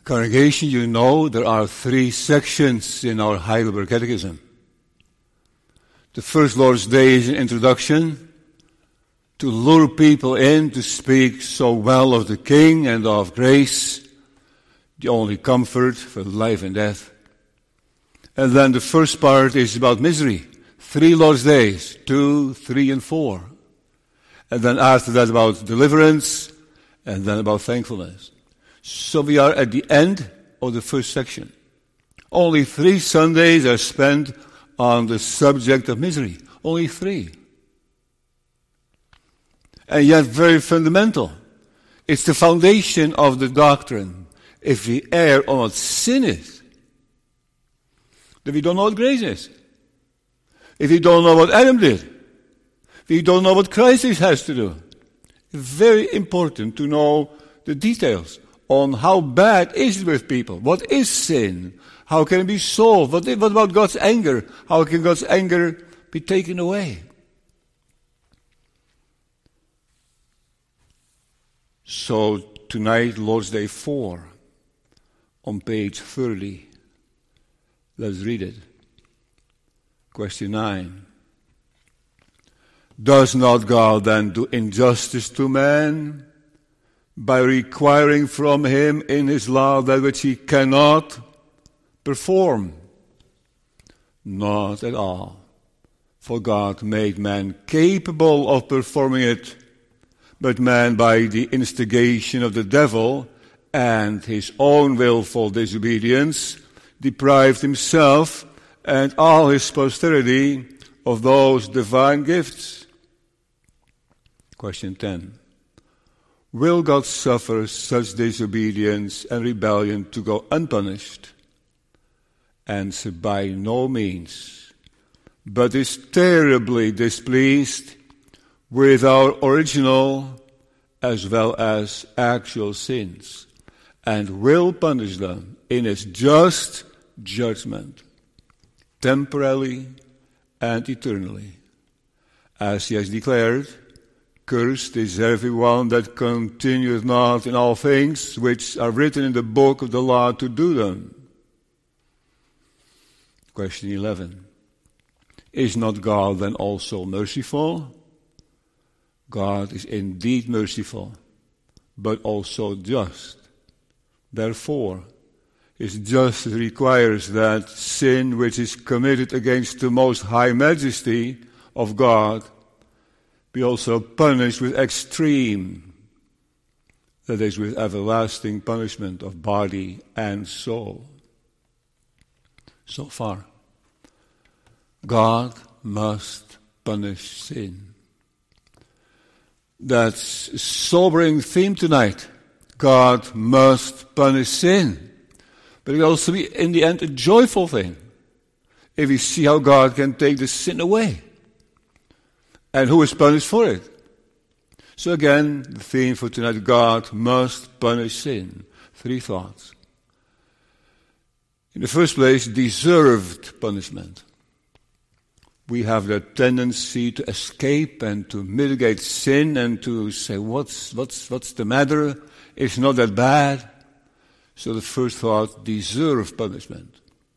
Congregation, you know there are 3 sections in our Heidelberg Catechism. The first Lord's Day is an introduction to lure people in to speak so well of the King and of grace, the only comfort for life and death. And then the first part is about misery. 3 Lord's Days, 2, 3, and 4. And then after that about deliverance, and then about thankfulness. So we are at the end of the first section. Only 3 Sundays are spent on the subject of misery. Only 3. And yet very fundamental. It's the foundation of the doctrine. If we err on what sin is, then we don't know what grace is. If we don't know what Adam did, we don't know what Christ has to do. Very important to know the details on how bad is it with people. What is sin? How can it be solved? What about God's anger? How can God's anger be taken away? So tonight, Lord's Day 4, on page 30. Let's read it. Question 9. Does not God then do injustice to man by requiring from him in his law that which he cannot perform? Not at all. For God made man capable of performing it, but man by the instigation of the devil and his own willful disobedience deprived himself and all his posterity of those divine gifts. Question 10. Will God suffer such disobedience and rebellion to go unpunished? Answer: by no means, but is terribly displeased with our original as well as actual sins, and will punish them in his just judgment, temporally and eternally. As he has declared, cursed is everyone that continueth not in all things which are written in the book of the law to do them. Question 11. Is not God then also merciful? God is indeed merciful, but also just. Therefore, his justice requires that sin which is committed against the most high majesty of God be also punished with extreme, that is, with everlasting punishment of body and soul. So far, God must punish sin. That's a sobering theme tonight. God must punish sin. But it will also be, in the end, a joyful thing if we see how God can take the sin away. And who is punished for it? So again, the theme for tonight, God must punish sin. 3 thoughts. In the first place, deserved punishment. We have the tendency to escape and to mitigate sin and to say, what's the matter? It's not that bad. So the first thought, deserved punishment.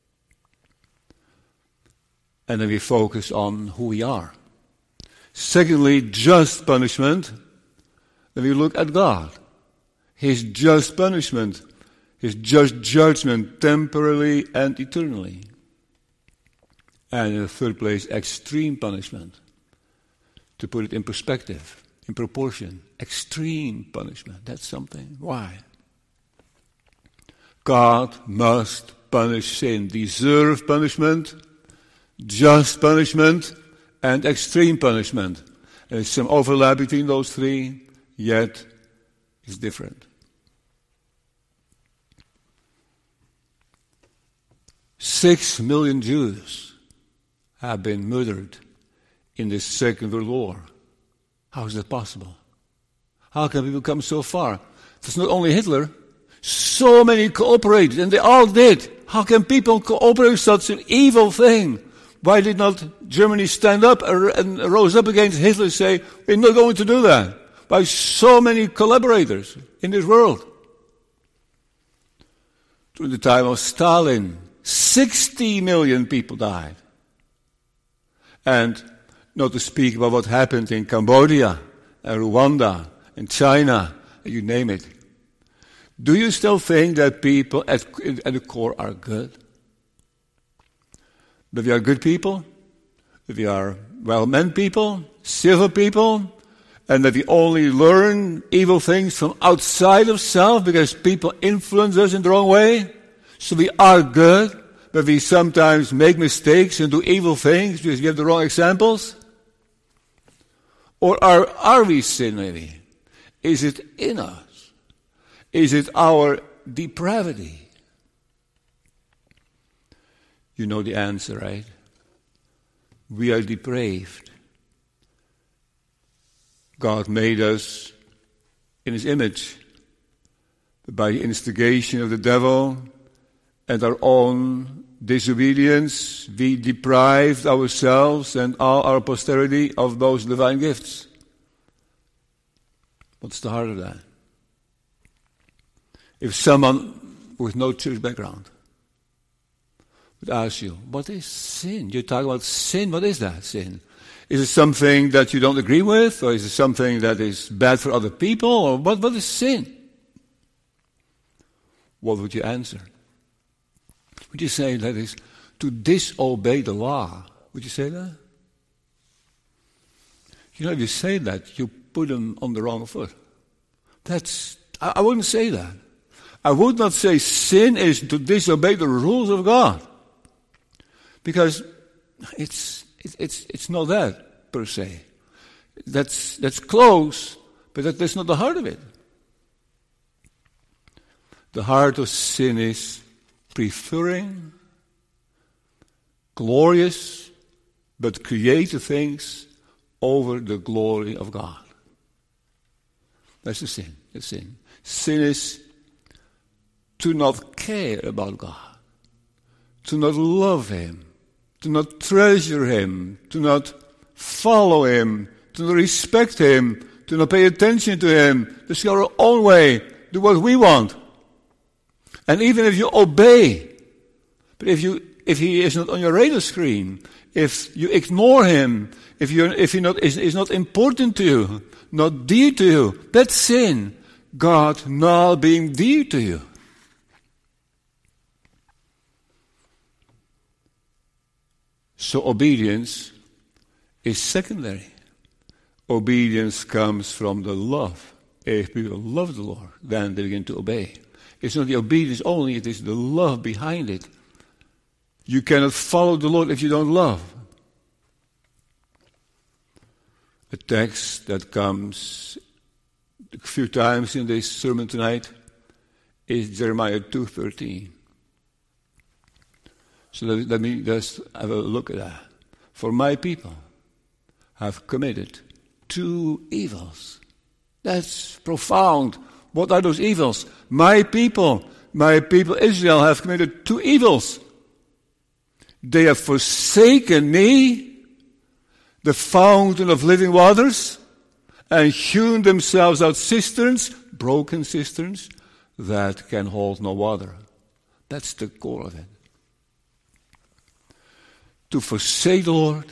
And then we focus on who we are. Secondly, just punishment. Then we look at God. His just punishment. His just judgment, temporarily and eternally. And in the third place, extreme punishment. To put it in perspective, in proportion. Extreme punishment. That's something. Why? God must punish sin. Deserved punishment, just punishment, and extreme punishment. There's some overlap between those 3, yet it's different. 6 million Jews have been murdered in the Second World War. How is that possible? How can people come so far? It's not only Hitler. So many cooperated, and they all did. How can people cooperate with such an evil thing? Why did not Germany stand up and rose up against Hitler and say, we're not going to do that? By so many collaborators in this world. During the time of Stalin, 60 million people died. And not to speak about what happened in Cambodia, and Rwanda, and China, you name it. Do you still think that people at the core are good? That we are good people? That we are well-meant people? Civil people? And that we only learn evil things from outside of self because people influence us in the wrong way? So we are good, but we sometimes make mistakes and do evil things because we have the wrong examples? Or are we sin maybe? Is it in us? Is it our depravity? You know the answer, right? We are depraved. God made us in His image. By the instigation of the devil and our own disobedience, we deprived ourselves and all our posterity of those divine gifts. What's the heart of that? If someone with no church background would ask you, what is sin? You talk about sin, what is that, sin? Is it something that you don't agree with? Or is it something that is bad for other people? Or what is sin? What would you answer? Would you say that is to disobey the law? Would you say that? You know, if you say that, you put them on the wrong foot. I wouldn't say that. I would not say sin is to disobey the rules of God. Because it's not that, per se. That's close, but that's not the heart of it. The heart of sin is preferring glorious but created things over the glory of God. That's the sin. The sin. Sin is to not care about God, to not love Him, to not treasure Him, to not follow Him, to not respect Him, to not pay attention to Him, to go our own way, do what we want. And even if you obey, but if He is not on your radar screen, if you ignore Him, if He is not important to you, not dear to you, that's sin. God not being dear to you. So obedience is secondary. Obedience comes from the love. If people love the Lord, then they begin to obey. It's not the obedience only, it is the love behind it. You cannot follow the Lord if you don't love. A text that comes a few times in this sermon tonight is Jeremiah 2:13. So let me just have a look at that. For my people have committed 2 evils. That's profound. What are those evils? My people Israel have committed 2 evils. They have forsaken me, the fountain of living waters, and hewn themselves out cisterns, broken cisterns, that can hold no water. That's the core of it. To forsake the Lord.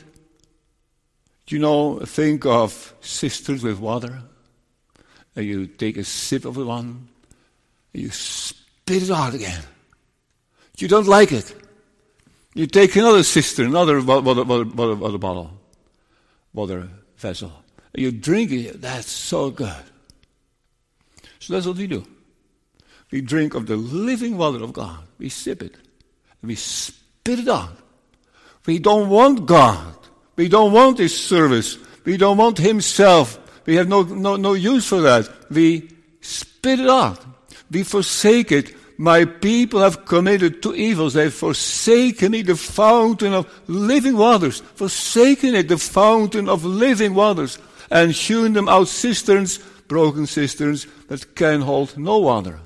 Think of cisterns with water. And you take a sip of one, and you spit it out again. You don't like it. You take another cistern, another bottle, water vessel, and you drink it. That's so good. So that's what we do. We drink of the living water of God. We sip it, and we spit it out. We don't want God. We don't want His service. We don't want Himself. We have no use for that. We spit it out. We forsake it. My people have committed 2 evils. They have forsaken me, the fountain of living waters. Forsaken it, the fountain of living waters. And hewn them out cisterns, broken cisterns, that can hold no water.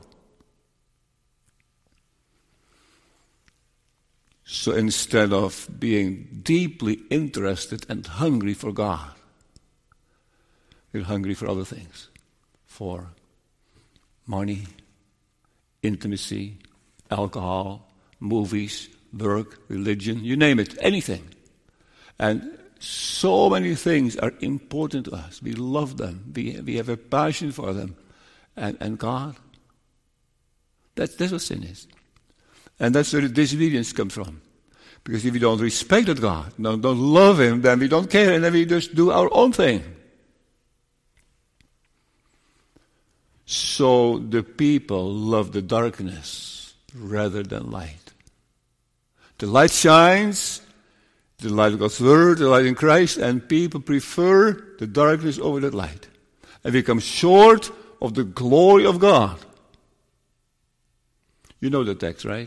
So instead of being deeply interested and hungry for God, we're hungry for other things. For money, intimacy, alcohol, movies, work, religion, you name it, anything. And so many things are important to us. We love them. We have a passion for them. And God, that's what sin is. And that's where the disobedience comes from. Because if we don't respect that God, don't love Him, then we don't care, and then we just do our own thing. So the people love the darkness rather than light. The light shines, the light of God's Word, the light in Christ, and people prefer the darkness over that light. And we come short of the glory of God. You know the text, right?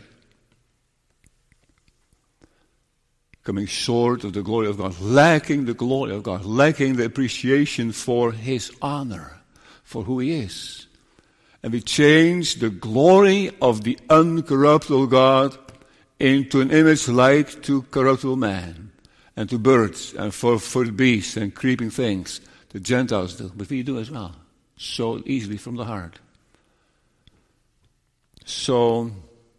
Coming short of the glory of God, lacking the glory of God, lacking the appreciation for His honor, for who He is. And we change the glory of the uncorruptible God into an image like to corruptible man, and to birds, and for the beasts and creeping things. The Gentiles do, but we do as well. So easily from the heart. So,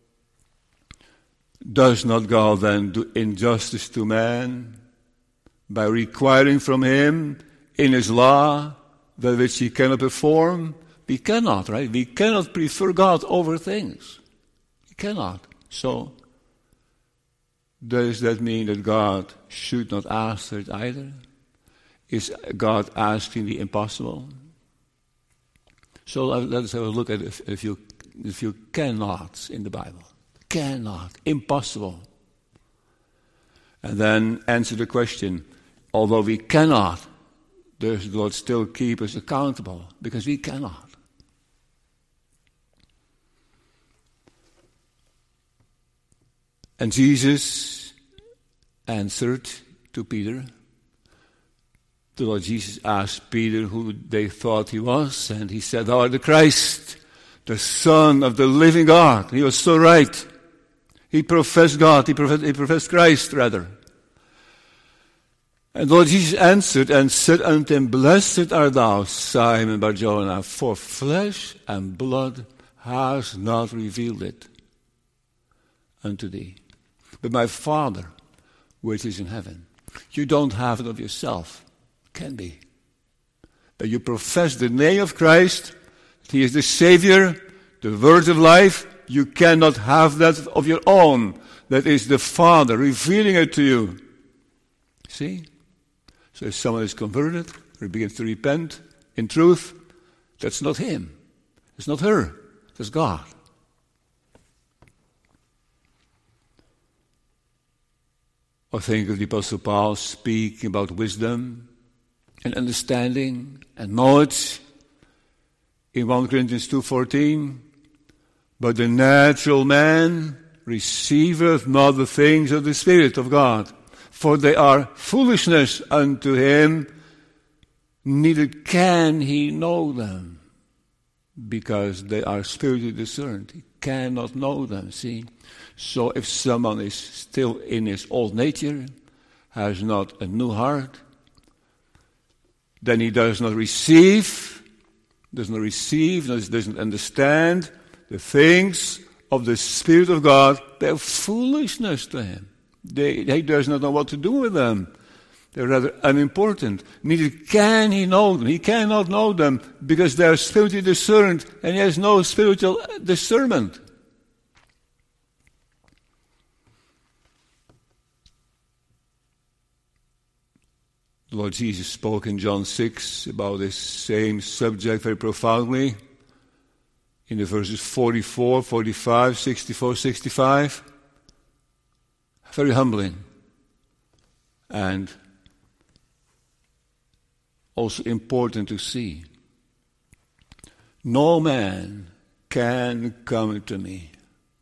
does not God then do injustice to man by requiring from him in His law that which he cannot perform? We cannot, right? We cannot prefer God over things. We cannot. So, does that mean that God should not ask for it either? Is God asking the impossible? So let us have a look at a few cannots in the Bible. Cannot, impossible. And then answer the question, although we cannot, does the Lord still keep us accountable? Because we cannot. And Jesus answered to Peter. The Lord Jesus asked Peter who they thought he was, and he said, "Thou art the Christ, the Son of the living God." He was so right. He professed God. He professed Christ, rather. And the Lord Jesus answered and said unto him, "Blessed art thou, Simon Bar-Jonah, for flesh and blood has not revealed it unto thee, but my Father which is in heaven." You don't have it of yourself. Can be. But you profess the name of Christ. He is the Savior, the Word of life. You cannot have that of your own. That is the Father revealing it to you. See? So if someone is converted, or begins to repent in truth, that's not him. It's not her. That's God. Or think of the Apostle Paul speaking about wisdom and understanding and knowledge in 1 Corinthians 2:14. But the natural man receiveth not the things of the Spirit of God, for they are foolishness unto him, neither can he know them, because they are spiritually discerned. He cannot know them, see? So if someone is still in his old nature, has not a new heart, then he does not receive, doesn't understand the things of the Spirit of God. They're foolishness to him. He does not know what to do with them. They're rather unimportant. Neither can he know them. He cannot know them because they are spiritually discerned, and he has no spiritual discernment. The Lord Jesus spoke in John 6 about this same subject very profoundly in the verses 44, 45, 64, 65. Very humbling and also important to see. No man can come to me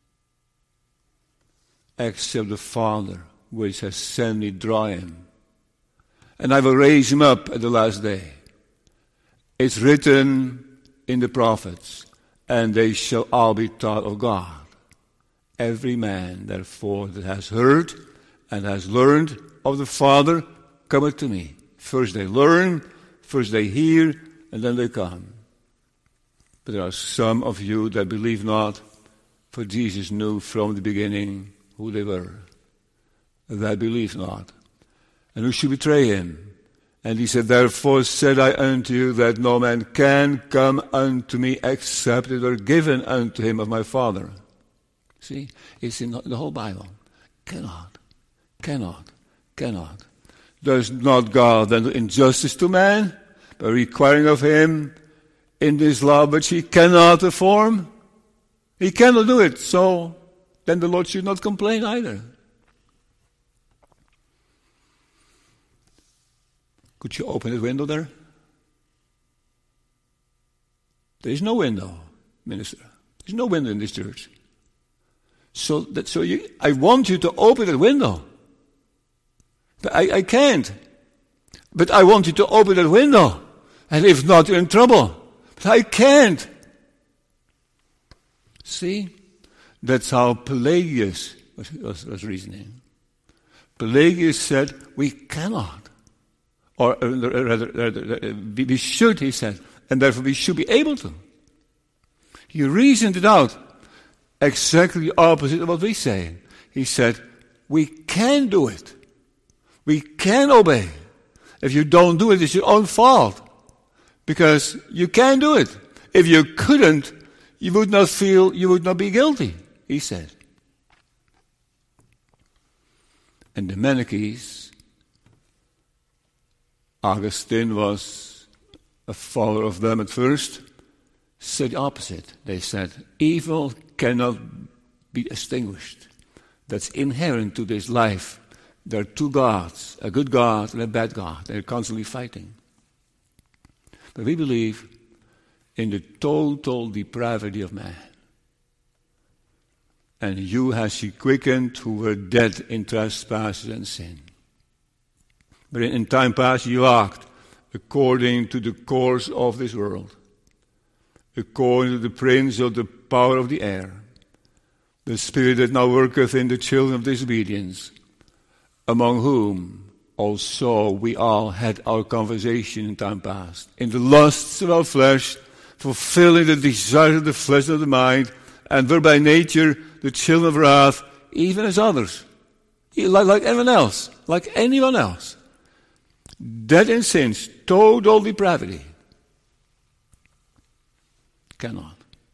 except the Father which has sent me draw him. And I will raise him up at the last day. It's written in the prophets, and they shall all be taught of God. Every man, therefore, that has heard and has learned of the Father, cometh to me. First they learn, first they hear, and then they come. But there are some of you that believe not, For Jesus knew from the beginning who they were, that believed not, and who should betray him. And he said, therefore said I unto you, that no man can come unto me except it were given unto him of my Father. See, it's in the whole Bible. Cannot. Does not God then do injustice to man by requiring of him in this law which he cannot perform? He cannot do it, so then the Lord should not complain either. Could you open the window there? There is no window, minister. There's no window in this church. I want you to open that window. But I can't. But I want you to open that window. And if not, you're in trouble. But I can't. See? That's how Pelagius was reasoning. Pelagius said, we cannot. Or rather, we should, he said. And therefore we should be able to. He reasoned it out. Exactly the opposite of what we say. He said, we can do it. We can obey. If you don't do it, it's your own fault. Because you can do it. If you couldn't, you would not be guilty, he said. And the Manichees, Augustine was a follower of them at first, said the opposite. They said, evil cannot be extinguished. That's inherent to this life. There are two gods, a good God and a bad God. They're constantly fighting. But we believe in the total depravity of man. And you has he quickened who were dead in trespasses and sin. But in time past you walked according to the course of this world, according to the prince of the power of the air, the spirit that now worketh in the children of disobedience, among whom also we all had our conversation in time past, in the lusts of our flesh, fulfilling the desires of the flesh and of the mind, and were by nature the children of wrath, even as others, like anyone else. Dead in sins, total depravity. Cannot.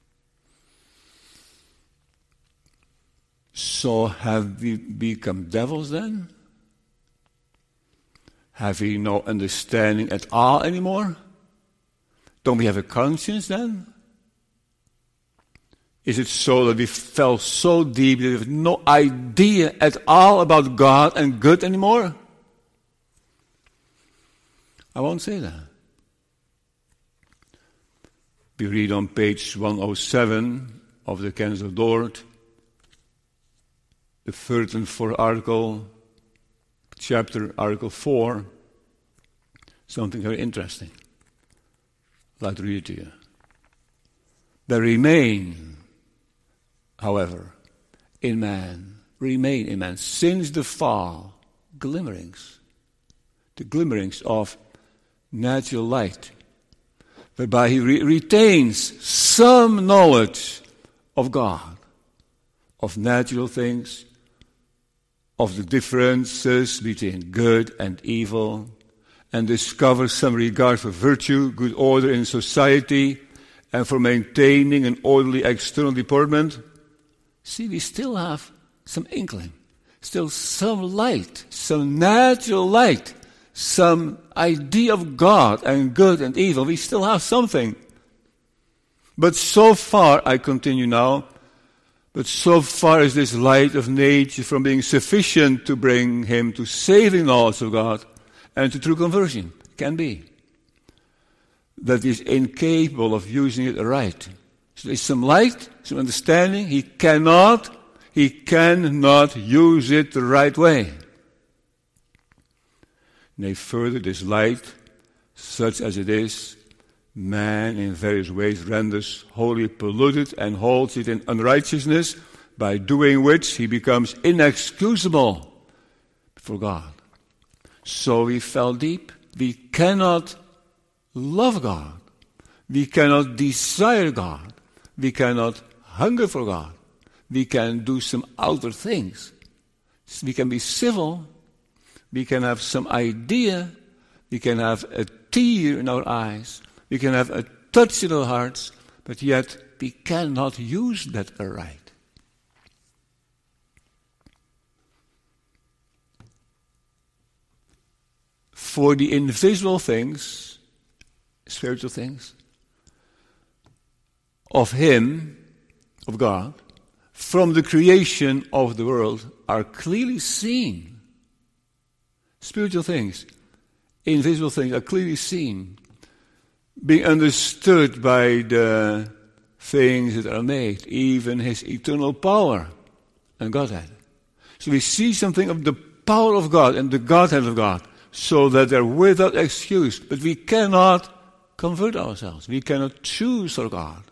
So have we become devils then? Have we no understanding at all anymore? Don't we have a conscience then? Is it so that we fell so deep that we have no idea at all about God and good anymore? I won't say that. We read on page 107 of the Canons of Dort, the third and fourth article, chapter, article 4, something very interesting. I'd like to read it to you. There remain, however, in man, since the fall, glimmerings, the glimmerings of natural light, whereby he retains some knowledge of God, of natural things, of the differences between good and evil, and discovers some regard for virtue, good order in society, and for maintaining an orderly external deportment. See, we still have some inkling, still some light, some natural light, some idea of God and good and evil. We still have something. But so far, I continue now, but so far is this light of nature from being sufficient to bring him to saving knowledge of God and to true conversion. Can be. That he is incapable of using it aright. So there's some light, some understanding. He cannot use it the right way. Nay, further, this light, such as it is, man in various ways renders wholly polluted and holds it in unrighteousness, by doing which he becomes inexcusable before God. So we fell deep. We cannot love God. We cannot desire God. We cannot hunger for God. we can do some outer things. We can be civil, we can have some idea, we can have a tear in our eyes, we can have a touch in our hearts, but yet we cannot use that aright. For the invisible things, spiritual things, of Him, of God, from the creation of the world are clearly seen. Spiritual things, invisible things are clearly seen, being understood by the things that are made, even His eternal power and Godhead. So we see something of the power of God and the Godhead of God, so that they're without excuse. But we cannot convert ourselves. We cannot choose our God.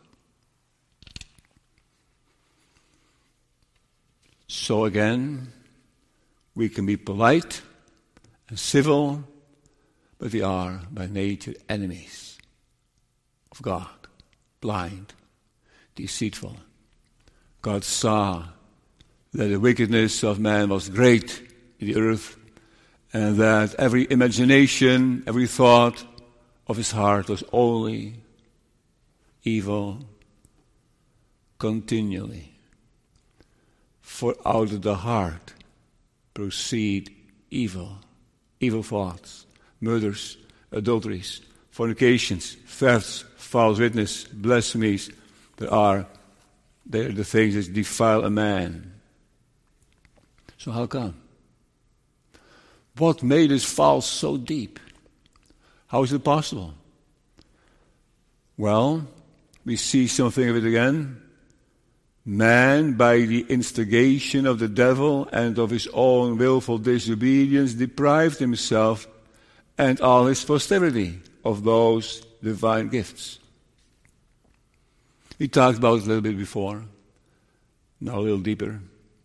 So again, we can be polite and civil, but we are by nature enemies of God, blind, deceitful. God saw that the wickedness of man was great in the earth, and that every imagination, every thought of his heart was only evil continually. For out of the heart proceed evil thoughts, murders, adulteries, fornications, thefts, false witness, blasphemies. They are the things that defile a man. So how come? What made us fall so deep? How is it possible? Well, we see something of it again. Man, by the instigation of the devil and of his own willful disobedience, deprived himself and all his posterity of those divine gifts. We talked about it a little bit before, now a little deeper.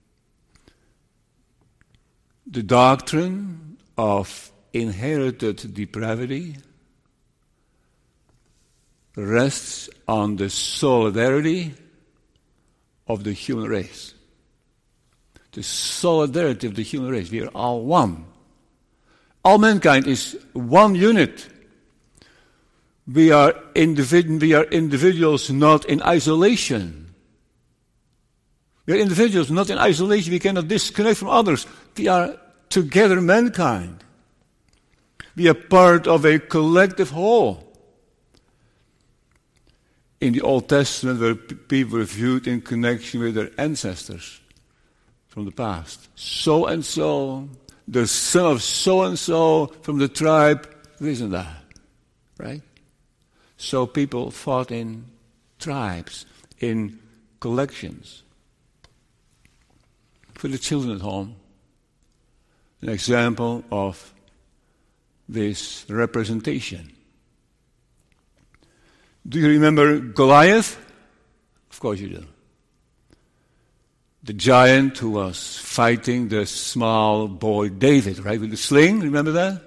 The doctrine of inherited depravity rests on the solidarity of the human race. The solidarity of the human race. We are all one. All mankind is one unit. We are individuals not in isolation. We are individuals not in isolation. We cannot disconnect from others. We are together mankind. We are part of a collective whole. In the Old Testament, where people were viewed in connection with their ancestors from the past. So and so, the son of so and so from the tribe, this and that. Right? So people fought in tribes, in collections. For the children at home, an example of this representation. Do you remember Goliath? Of course you do. The giant who was fighting the small boy David, right, with the sling, remember that?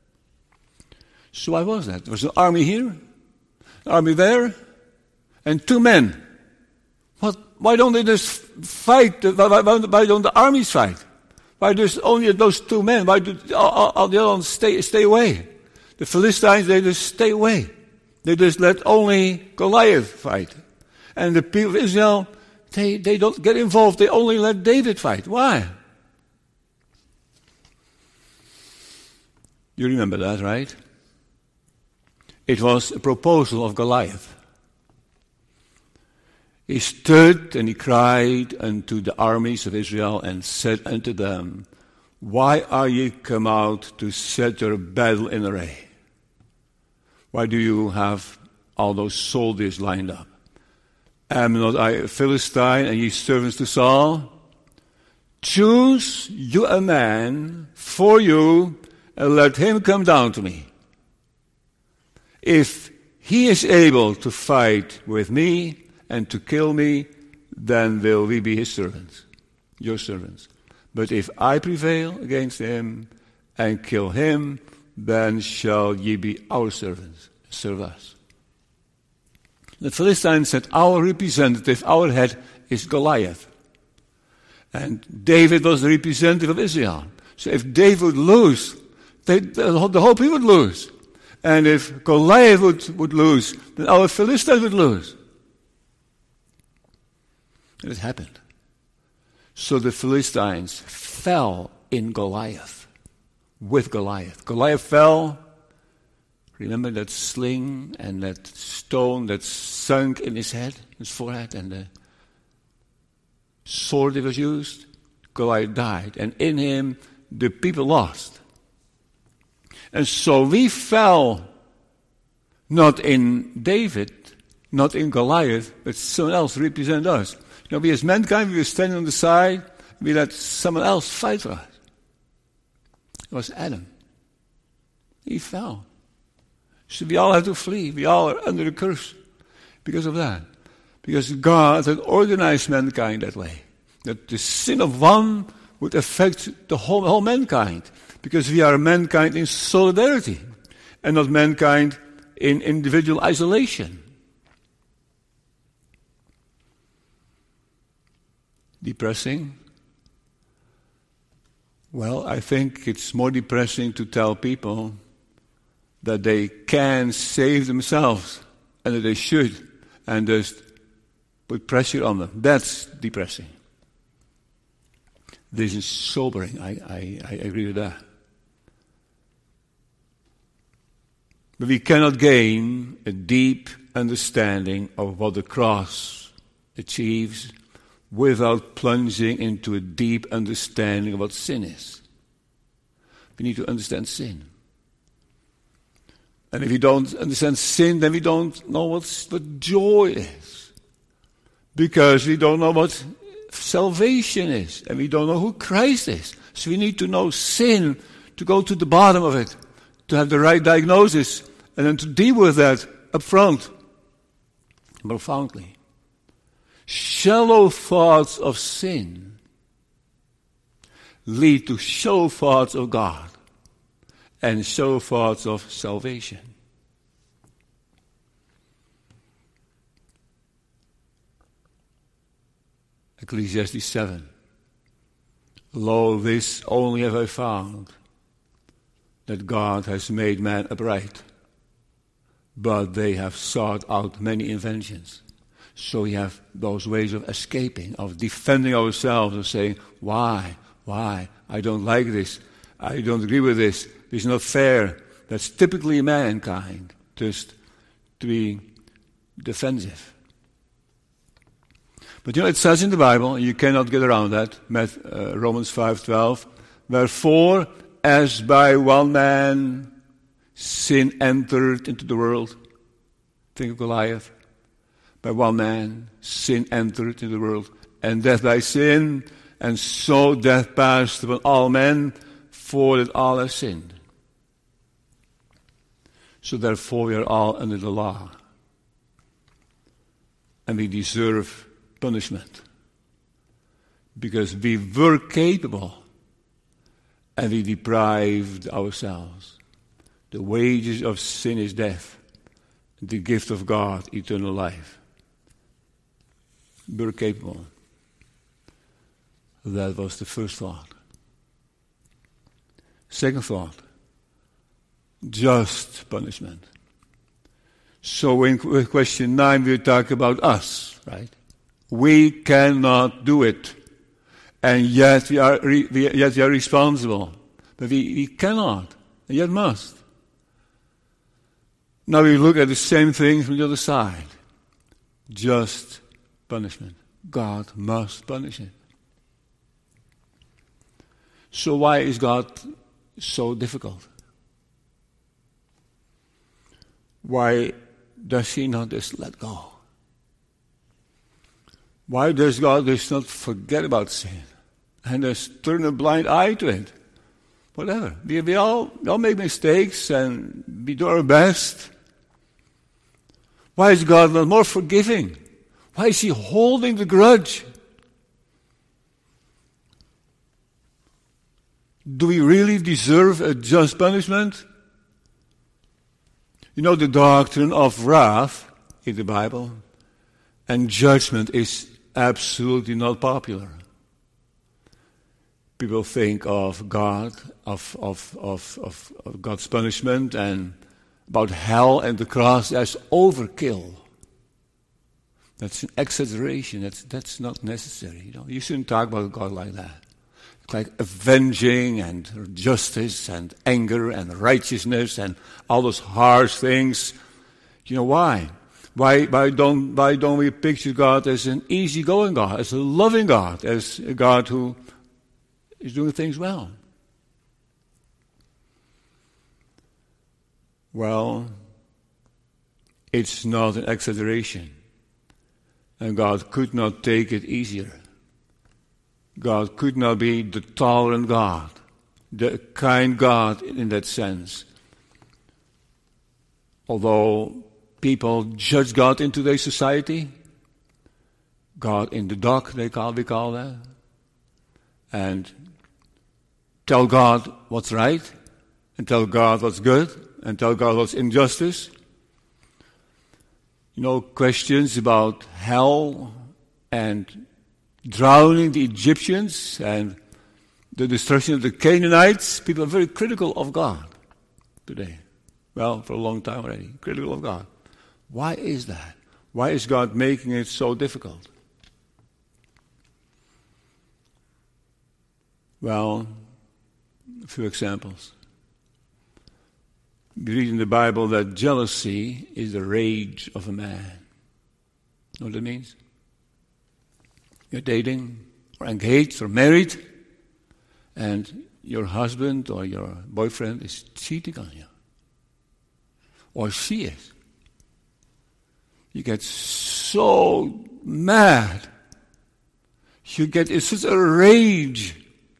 So why was that? There was an army here, an army there, and two men. Why don't they just fight? Why don't the armies fight? Why just only those two men? Why do all the others stay away? The Philistines, they just stay away. They just let only Goliath fight. And the people of Israel, they don't get involved. They only let David fight. Why? You remember that, right? It was a proposal of Goliath. He stood and he cried unto the armies of Israel and said unto them, Why are ye come out to set your battle in array? Why do you have all those soldiers lined up? Am not I a Philistine, and ye servants to Saul? Choose you a man for you, and let him come down to me. If he is able to fight with me and to kill me, then will we be his servants, your servants. But if I prevail against him and kill him, then shall ye be our servants, serve us. The Philistines said, our representative, our head is Goliath. And David was the representative of Israel. So if David would lose, the whole people would lose. And if Goliath would lose, then our Philistines would lose. And it happened. So the Philistines fell in Goliath, with Goliath. Goliath fell. Remember that sling and that stone that sunk in his head, his forehead, and the sword that was used? Goliath died, and in him the people lost. And so we fell, not in David, not in Goliath, but someone else represent us. We as mankind, we were standing on the side, we let someone else fight for us. It was Adam. He fell. So we all have to flee. We all are under the curse because of that. Because God had organized mankind that way. That the sin of one would affect the whole mankind. Because we are mankind in solidarity. And not mankind in individual isolation. Depressing? Well, I think it's more depressing to tell people that they can save themselves and that they should, and just put pressure on them. That's depressing. This is sobering. I agree with that. But we cannot gain a deep understanding of what the cross achieves without plunging into a deep understanding of what sin is. We need to understand sin. And if we don't understand sin, then we don't know what joy is. Because we don't know what salvation is. And we don't know who Christ is. So we need to know sin to go to the bottom of it. To have the right diagnosis. And then to deal with that up front. Profoundly. Shallow thoughts of sin lead to shallow thoughts of God and shallow thoughts of salvation. Ecclesiastes 7. Lo, this only have I found, that God has made man upright, but they have sought out many inventions. So we have those ways of escaping, of defending ourselves, of saying, why, I don't like this, I don't agree with this, it's not fair. That's typically mankind, just to be defensive. But it says in the Bible, and you cannot get around that, Romans 5:12, wherefore, as by one man sin entered into the world, think of Goliath, by one man, sin entered into the world, and death by sin, and so death passed upon all men, for that all have sinned. So therefore we are all under the law. And we deserve punishment. Because we were capable, and we deprived ourselves. The wages of sin is death. The gift of God, eternal life. We're capable. That was the first thought. Second thought. Just punishment. So in question 9 we talk about us, right? We cannot do it. And yet we are responsible. But we cannot, and yet must. Now we look at the same thing from the other side. Just punishment. God must punish it. So why is God so difficult? Why does he not just let go? Why does God just not forget about sin and just turn a blind eye to it? Whatever. We all make mistakes and we do our best. Why is God not more forgiving? Why is he holding the grudge? Do we really deserve a just punishment? You know, the doctrine of wrath in the Bible and judgment is absolutely not popular. People think of God, of God's punishment, and about hell and the cross as overkill. That's an exaggeration. That's not necessary. You shouldn't talk about God like that. It's like avenging and justice and anger and righteousness and all those harsh things. Why? Why don't we picture God as an easygoing God, as a loving God, as a God who is doing things well? Well, it's not an exaggeration. And God could not take it easier. God could not be the tolerant God, the kind God in that sense. Although people judge God in today's society, God in the dock, we call that, and tell God what's right, and tell God what's good, and tell God what's injustice. Questions about hell and drowning the Egyptians and the destruction of the Canaanites. People are very critical of God today. Well, for a long time already, critical of God. Why is that? Why is God making it so difficult? Well, a few examples. We read in the Bible that jealousy is the rage of a man. Know what that means? You're dating, or engaged, or married, and your husband or your boyfriend is cheating on you. Or she is. You get so mad. You get in such a rage.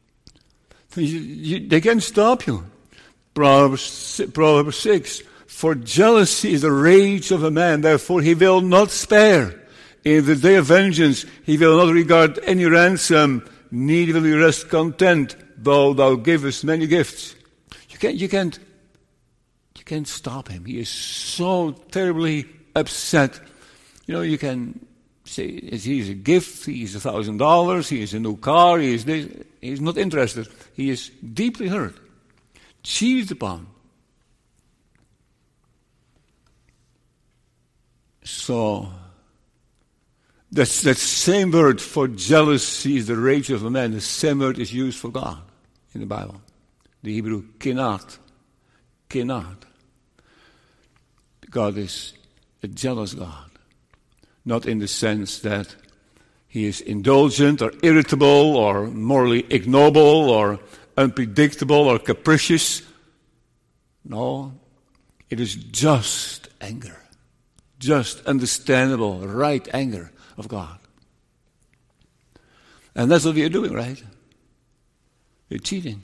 They can't stop you. Proverbs 6, for jealousy is the rage of a man, therefore he will not spare. In the day of vengeance he will not regard any ransom, neither will he rest content, though thou givest many gifts. You can't stop him. He is so terribly upset. You can say he is a gift, he is $1,000, he is a new car, he is this. He is not interested. He is deeply hurt, cheated upon. So, that same word for jealousy is the rage of a man. The same word is used for God in the Bible. The Hebrew cannot. God is a jealous God. Not in the sense that he is indulgent or irritable or morally ignoble or unpredictable or capricious. No, it is just anger. Just understandable, right anger of God. And that's what we are doing, right? We're cheating.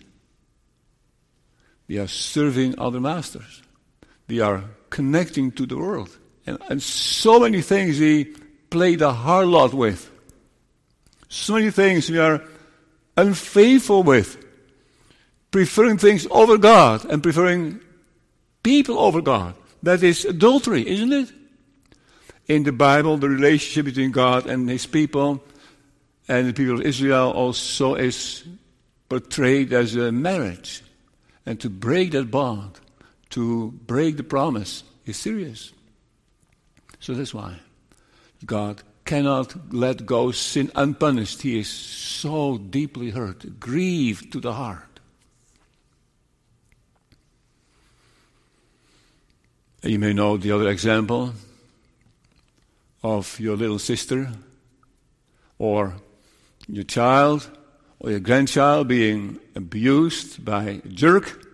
We are serving other masters. We are connecting to the world. And so many things we play the harlot with. So many things we are unfaithful with. Preferring things over God and preferring people over God. That is adultery, isn't it? In the Bible, the relationship between God and his people and the people of Israel also is portrayed as a marriage. And to break that bond, to break the promise, is serious. So that's why God cannot let go sin unpunished. He is so deeply hurt, grieved to the heart. And you may know the other example of your little sister or your child or your grandchild being abused by a jerk.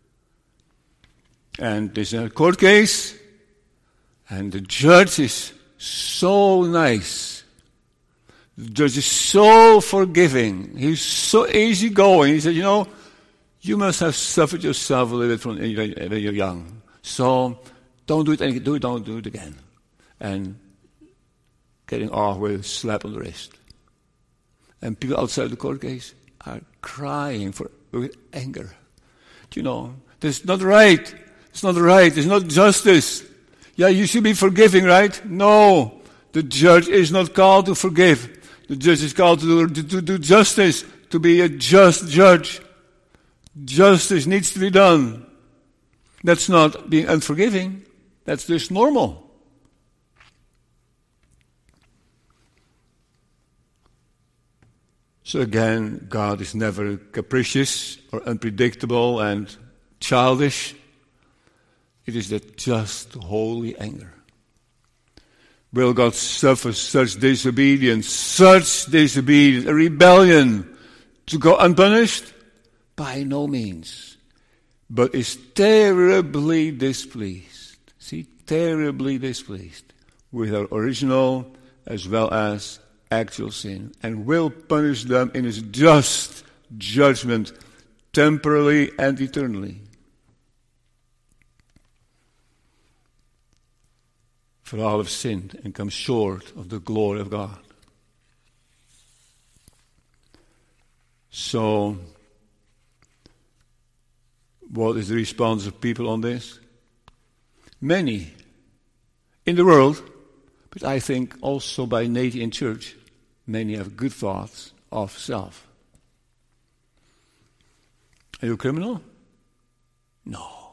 And there's a court case, and the judge is so nice. The judge is so forgiving. He's so easygoing. He said, you must have suffered yourself a little bit when you're young. So don't do it don't do it again. And getting off with a slap on the wrist. And people outside the court case are crying with anger. That's not right. It's not right. It's not justice. Yeah, you should be forgiving, right? No. The judge is not called to forgive. The judge is called to do justice, to be a just judge. Justice needs to be done. That's not being unforgiving. That's just normal. So again, God is never capricious or unpredictable and childish. It is that just, holy anger. Will God suffer such disobedience, a rebellion, to go unpunished? By no means. But is terribly displeased. See, terribly displeased with our original as well as actual sin, and will punish them in his just judgment, temporally and eternally. For all have sinned and come short of the glory of God. So, what is the response of people on this? Many in the world, but I think also by nature in church, many have good thoughts of self. Are you a criminal? No.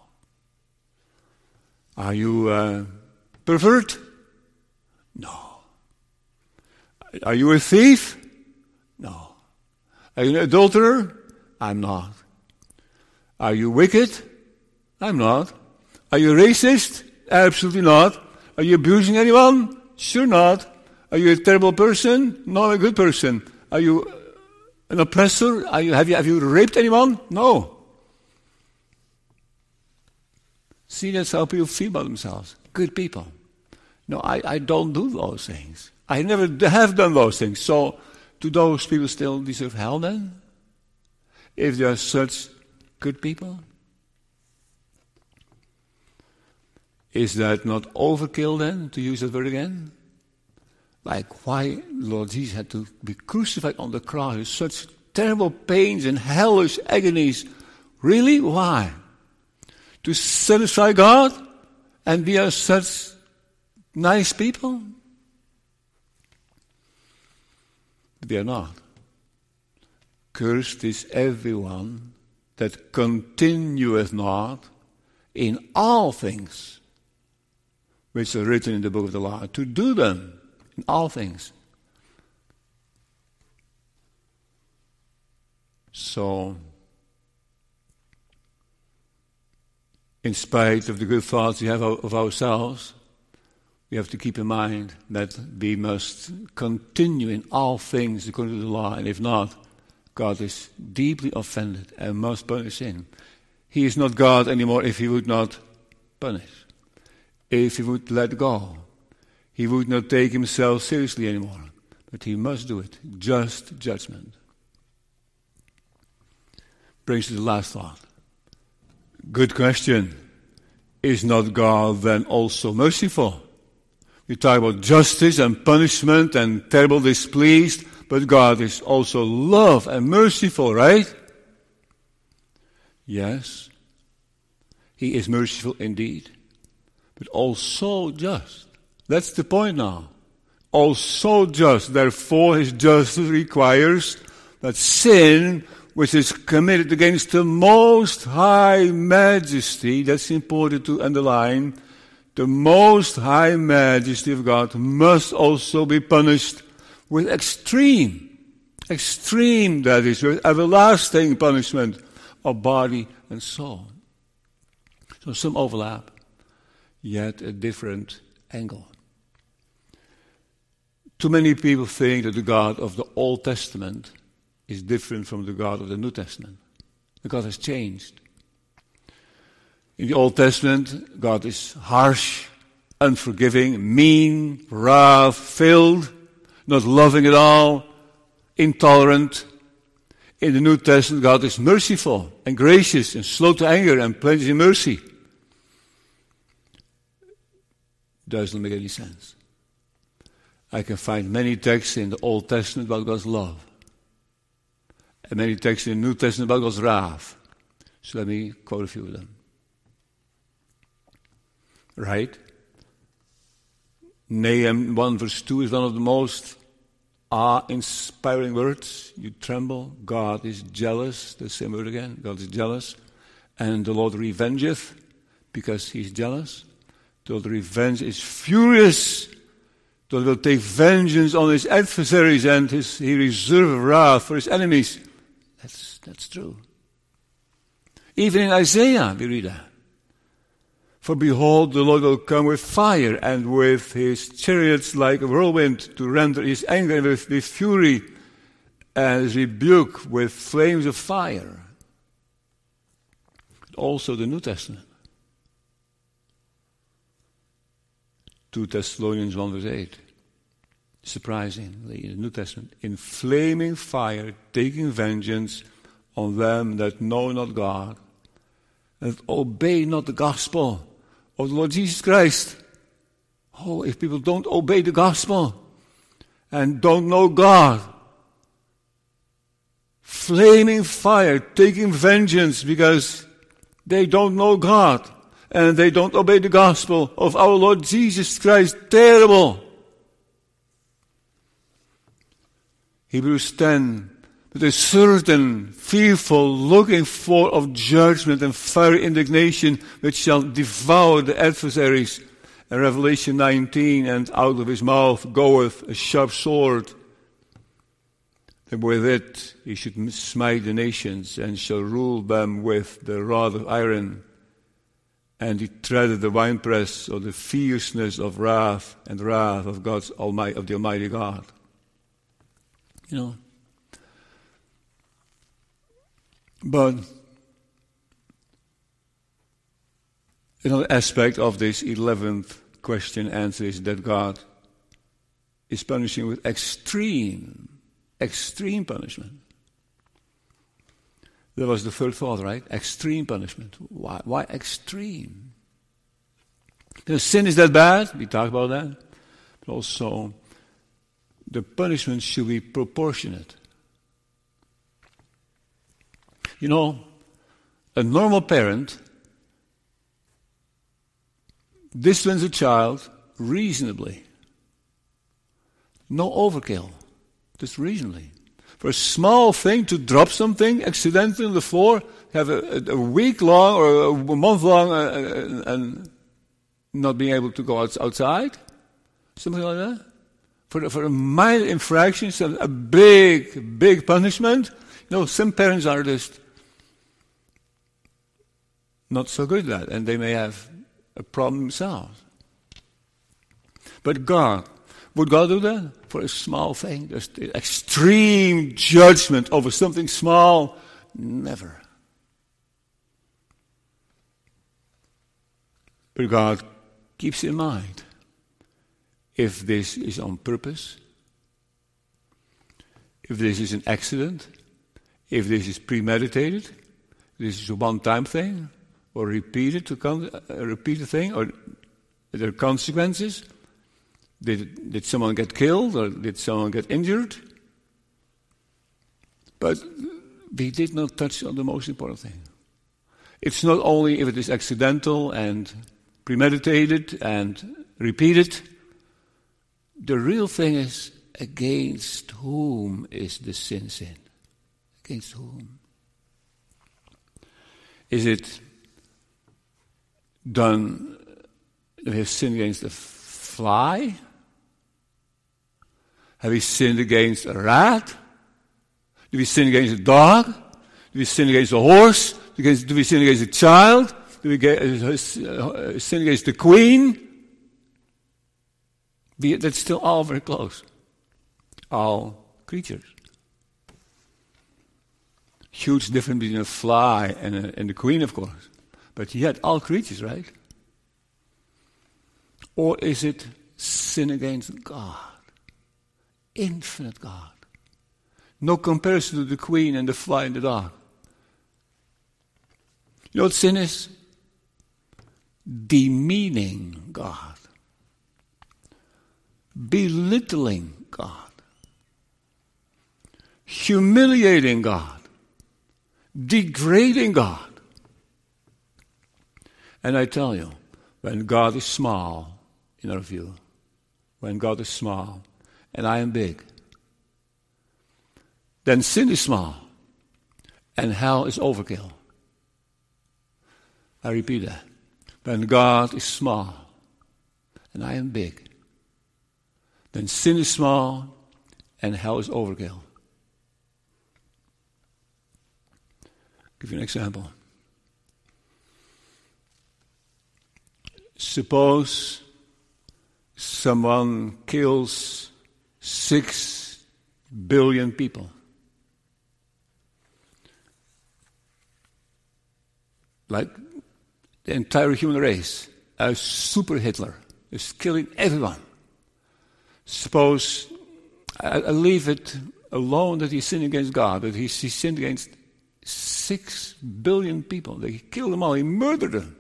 Are you a pervert? No. Are you a thief? No. Are you an adulterer? I'm not. Are you wicked? I'm not. Are you racist? Absolutely not. Are you abusing anyone? Sure not. Are you a terrible person? No, I'm a good person. Are you an oppressor? Have you raped anyone? No. See, that's how people feel about themselves. Good people. No, I don't do those things. I never have done those things. So, do those people still deserve hell then? If they are such good people? Is that not overkill then, to use that word again? Like why Lord Jesus had to be crucified on the cross with such terrible pains and hellish agonies. Really? Why? To satisfy God? And we are such nice people? We are not. Cursed is everyone that continueth not in all things which are written in the book of the law, to do them in all things. So, in spite of the good thoughts we have of ourselves, we have to keep in mind that we must continue in all things according to the law, and if not, God is deeply offended and must punish sin. He is not God anymore if he would not punish. If he would let go, he would not take himself seriously anymore. But he must do it. Just judgment. Brings to the last thought. Good question. Is not God then also merciful? We talk about justice and punishment and terrible displeased, but God is also love and merciful, right? Yes. He is merciful indeed, but also just. That's the point now. Also just. Therefore, his justice requires that sin, which is committed against the Most High Majesty, that's important to underline, the Most High Majesty of God must also be punished with extreme, that is, with everlasting punishment of body and soul. So some overlap, yet a different angle. Too many people think that the God of the Old Testament is different from the God of the New Testament. The God has changed. In the Old Testament, God is harsh, unforgiving, mean, wrath-filled, not loving at all, intolerant. In the New Testament, God is merciful and gracious and slow to anger and plenteous in mercy. Doesn't make any sense. I can find many texts in the Old Testament about God's love, and many texts in the New Testament about God's wrath. So let me quote a few of them. Right? Nahum 1 verse 2 is one of the most awe-inspiring words. You tremble. God is jealous. The same word again. God is jealous. And the Lord revengeth because he's jealous. The Lord revenge is furious. The Lord will take vengeance on his adversaries, and he reserves wrath for his enemies. That's true. Even in Isaiah we read that. For behold, the Lord will come with fire, and with his chariots like a whirlwind, to render his anger with fury, and his rebuke with flames of fire. Also the New Testament. 2 Thessalonians 1 verse 8. Surprisingly, in the New Testament, in flaming fire, taking vengeance on them that know not God, and that obey not the gospel of the Lord Jesus Christ. Oh, if people don't obey the gospel and don't know God, flaming fire, taking vengeance because they don't know God and they don't obey the gospel of our Lord Jesus Christ. Terrible. Hebrews 10. With a certain fearful looking for of judgment and fiery indignation which shall devour the adversaries. And Revelation 19, and out of his mouth goeth a sharp sword, and with it he should smite the nations, and shall rule them with the rod of iron. And he treaded the winepress of the fierceness of wrath and wrath of God's Almighty, of the Almighty God. You know. But another aspect of this 11th question answer is that God is punishing with extreme punishment. That was the third thought, right? Extreme punishment. Why extreme? Because sin is that bad, we talked about that. But also, the punishment should be proportionate. You know, a normal parent disciplines a child reasonably. No overkill, just reasonably. For a small thing, to drop something accidentally on the floor, have a week long or a month long and not being able to go outside, something like that. For a minor infraction, a big punishment. You know, some parents are just not so good at that, and they may have a problem themselves. But God, would God do that for a small thing? Just extreme judgment over something small? Never. But God keeps in mind if this is on purpose, if this is an accident, if this is premeditated, if this is a one-time thing, or a repeated thing, or there are consequences. Did someone get killed, or did someone get injured? But we did not touch on the most important thing. It's not only if it is accidental and premeditated and repeated. The real thing is, against whom is the sin? Against whom? Is it done, we have sinned against a fly? Have we sinned against a rat? Do we sin against a dog? Do we sin against a horse? Do we sin against a child? Do we sin against the queen? That's still all very close. All creatures. Huge difference between a fly and the queen, of course. But yet, all creatures, right? Or is it sin against God? Infinite God. No comparison to the queen and the fly and the dog. You know what sin is? Demeaning God. Belittling God. Humiliating God. Degrading God. And I tell you, when God is small, in our view, when God is small, and I am big, then sin is small, and hell is overkill. I repeat that. When God is small, and I am big, then sin is small, and hell is overkill. I'll give you an example. Suppose someone kills 6 billion people. Like the entire human race. A super Hitler is killing everyone. Suppose, I leave it alone that he sinned against God, but he sinned against 6 billion people. He killed them all, he murdered them.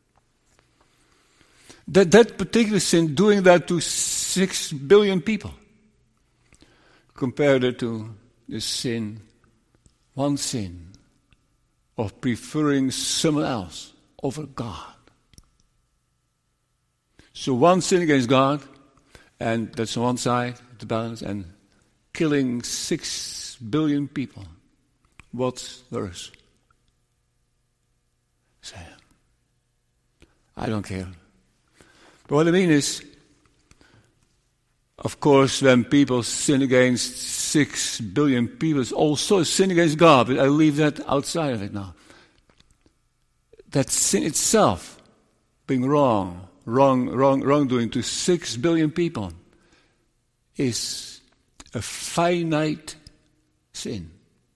That particular sin, doing that to 6 billion people, compared it to the sin, one sin, of preferring someone else over God. So one sin against God, and that's on one side of the balance, and killing 6 billion people. What's worse? Say, I don't care. But what I mean is, of course, when people sin against 6 billion people, it's also a sin against God, but I leave that outside of it now. That sin itself, being wrongdoing to 6 billion people, is a finite sin.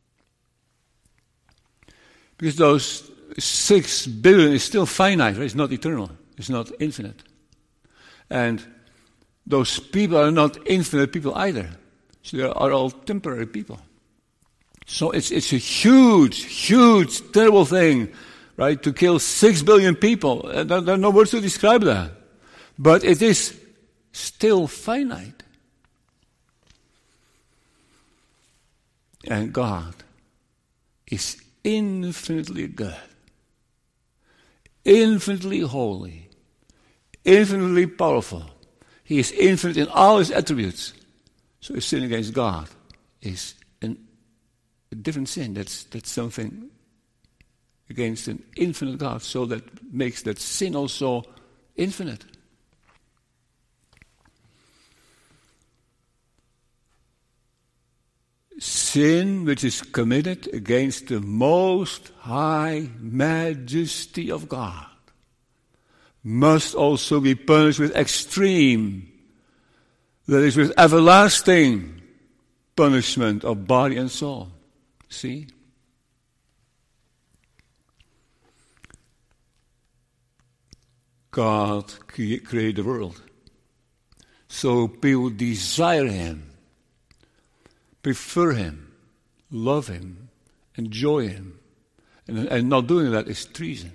Because those 6 billion is still finite, right? It's not eternal, it's not infinite. And those people are not infinite people either. So they are all temporary people. So it's a huge, terrible thing, right, to kill 6 billion people. There are no words to describe that. But it is still finite. And God is infinitely good, infinitely holy, infinitely powerful. He is infinite in all his attributes. So a sin against God is a different sin. That's something against an infinite God. So that makes that sin also infinite. Sin which is committed against the most high majesty of God must also be punished with extreme, that is, with everlasting punishment of body and soul. See? God created the world. So people desire him, prefer him, love him, enjoy him. And not doing that is treason.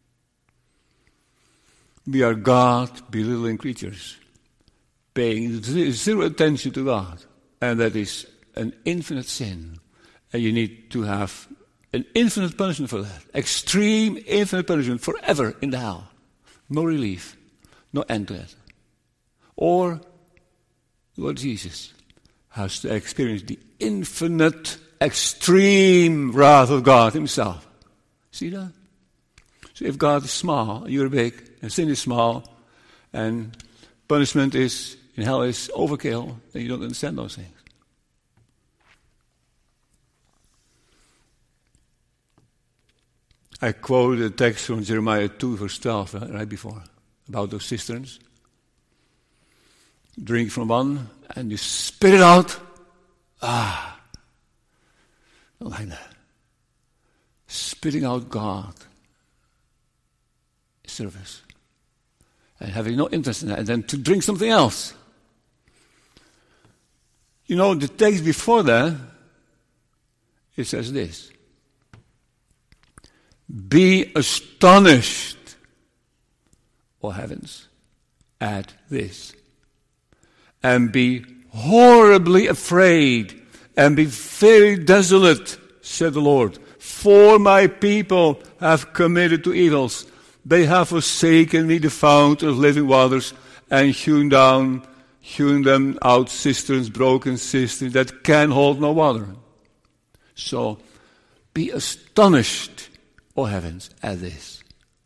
We are God belittling creatures, paying zero attention to God. And that is an infinite sin. And you need to have an infinite punishment for that. Extreme, infinite punishment forever in the hell. No relief, no end to it. Or Lord Jesus has to experience the infinite, extreme wrath of God himself. See that? So if God is small, you're big, and sin is small, and punishment is, in hell is overkill, then you don't understand those things. I quoted a text from Jeremiah 2, verse 12, right before, about those cisterns. Drink from one, and you spit it out. Like that. Spitting out God. Service. And having no interest in that, and then to drink something else. You know, the text before that, it says this. Be astonished, O heavens, at this. And be horribly afraid, and be very desolate, said the Lord. For my people have committed to evils. They have forsaken me, the fount of living waters, and hewn them out cisterns, broken cisterns that can hold no water. So be astonished, O heavens, at this.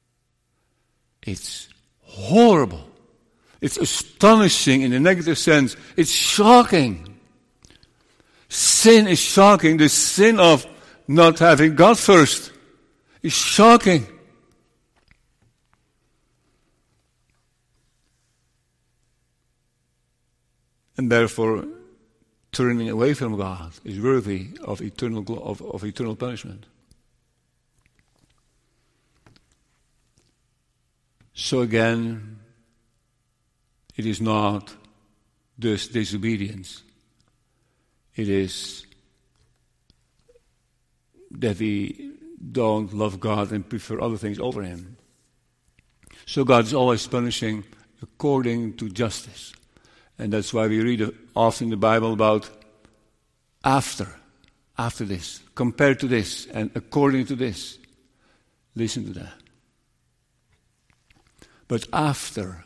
It's horrible. It's astonishing in a negative sense. It's shocking. Sin is shocking. The sin of not having God first is shocking. And therefore, turning away from God is worthy of eternal punishment. So again, it is not just disobedience. It is that we don't love God and prefer other things over Him. So God is always punishing according to justice. And that's why we read often in the Bible about after this, compared to this, and according to this. Listen to that. But after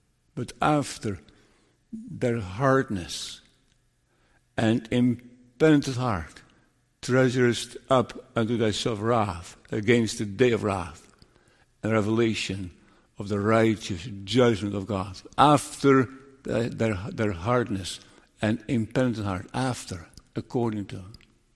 their hardness and impenitent heart treasurest up unto thyself wrath against the day of wrath and revelation of the righteous judgment of God. After their hardness and impenitent heart, after, according to.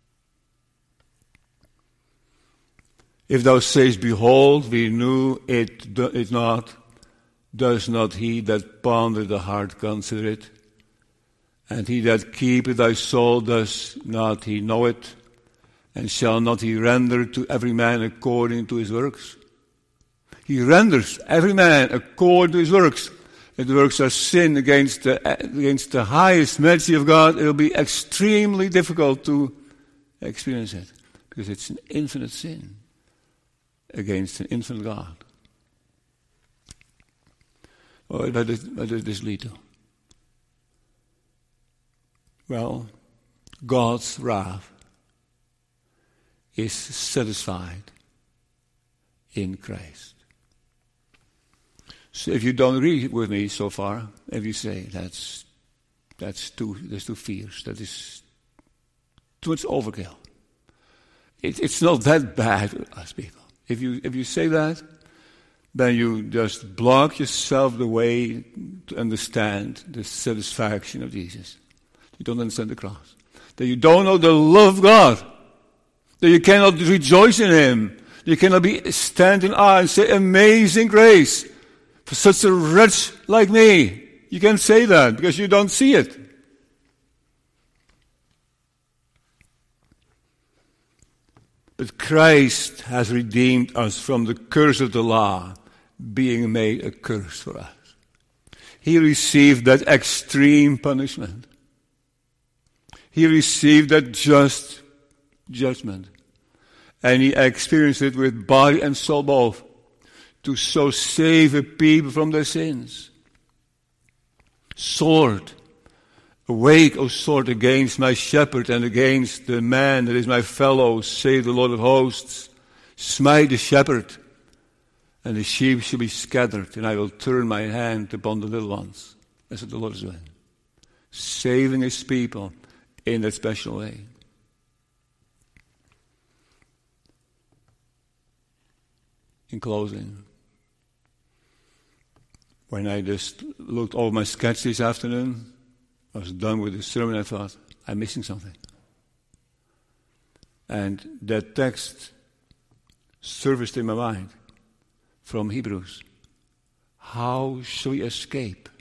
If thou sayest, behold, we knew it not, does not he that pondereth the heart consider it? And he that keepeth thy soul, does not he know it? And shall not he render to every man according to his works? He renders every man according to his works. If the works are sin against the highest mercy of God, it will be extremely difficult to experience it, because it's an infinite sin against an infinite God. What does this lead to? Well, God's wrath is satisfied in Christ. So if you don't agree with me so far, if you say that's too fierce, that is too much overkill, it's not that bad with us people. If you say that, then you just block yourself the way to understand the satisfaction of Jesus. You don't understand the cross. That you don't know the love of God. That you cannot rejoice in Him. You cannot stand in awe and say, amazing grace for such a wretch like me. You can't say that because you don't see it. But Christ has redeemed us from the curse of the law, being made a curse for us. He received that extreme punishment. He received that just judgment. And he experienced it with body and soul both, to so save a people from their sins. Sword, awake, O sword, against my shepherd and against the man that is my fellow, save the Lord of hosts. Smite the shepherd, and the sheep shall be scattered, and I will turn my hand upon the little ones. That's what the Lord is doing. Saving His people in that special way. In closing, when I just looked over my sketch this afternoon, I was done with the sermon, I thought, I'm missing something. And that text surfaced in my mind from Hebrews. How shall we escape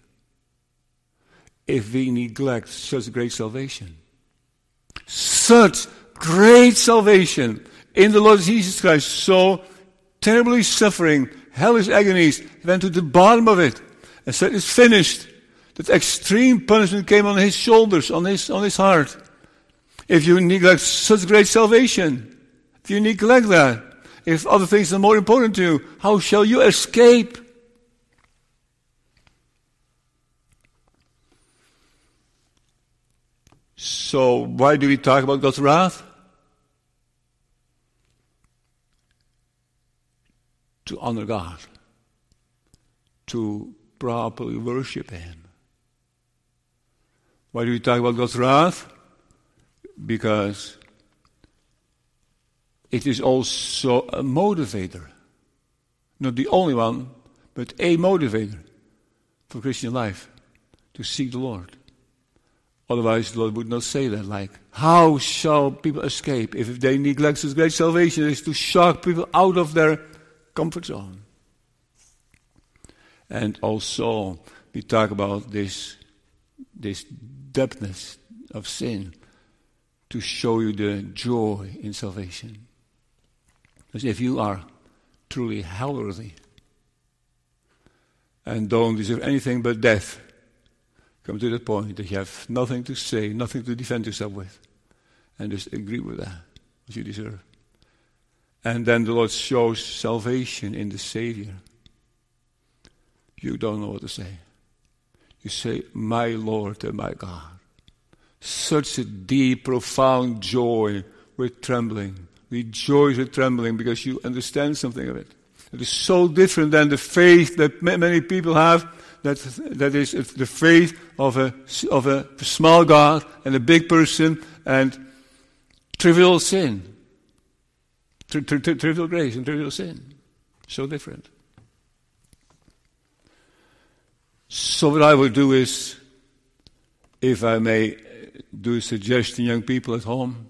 if we neglect such great salvation? Such great salvation in the Lord Jesus Christ, so terribly suffering, hellish agonies, went to the bottom of it and said, it's finished. That extreme punishment came on His shoulders, on his heart. If you neglect such great salvation, if you neglect that, if other things are more important to you, how shall you escape? So why do we talk about God's wrath? To honor God, to properly worship Him. Why do we talk about God's wrath? Because it is also a motivator. Not the only one, but a motivator for Christian life, to seek the Lord. Otherwise, the Lord would not say that, like, how shall people escape if they neglect this great salvation? It is to shock people out of their comfort zone. And also, we talk about this depthness of sin to show you the joy in salvation. Because if you are truly hell-worthy and don't deserve anything but death, come to the point that you have nothing to say, nothing to defend yourself with, and just agree with that, what you deserve. And then the Lord shows salvation in the Savior. You don't know what to say. You say, my Lord and my God. Such a deep, profound joy with trembling. Rejoice with trembling because you understand something of it. It is so different than the faith that many people have. That is the faith of a small God and a big person and trivial sin. Trivial grace and trivial sin. So different. So what I will do is, if I may do a suggestion, young people at home,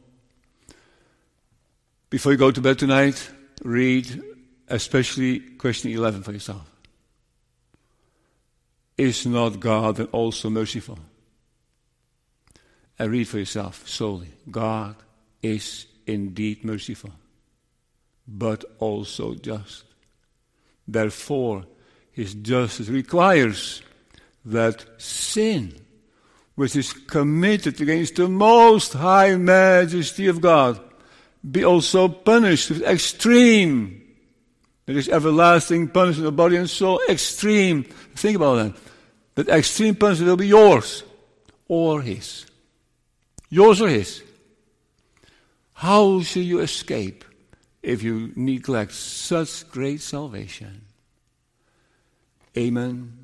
before you go to bed tonight, read especially question 11 for yourself. Is not God then also merciful? And read for yourself solely. God is indeed merciful, but also just. Therefore, his justice requires that sin, which is committed against the most high majesty of God, be also punished with extreme. There is everlasting punishment of body and soul, extreme. Think about that. That extreme punishment will be yours or his. Yours or his. How shall you escape if you neglect such great salvation? Amen.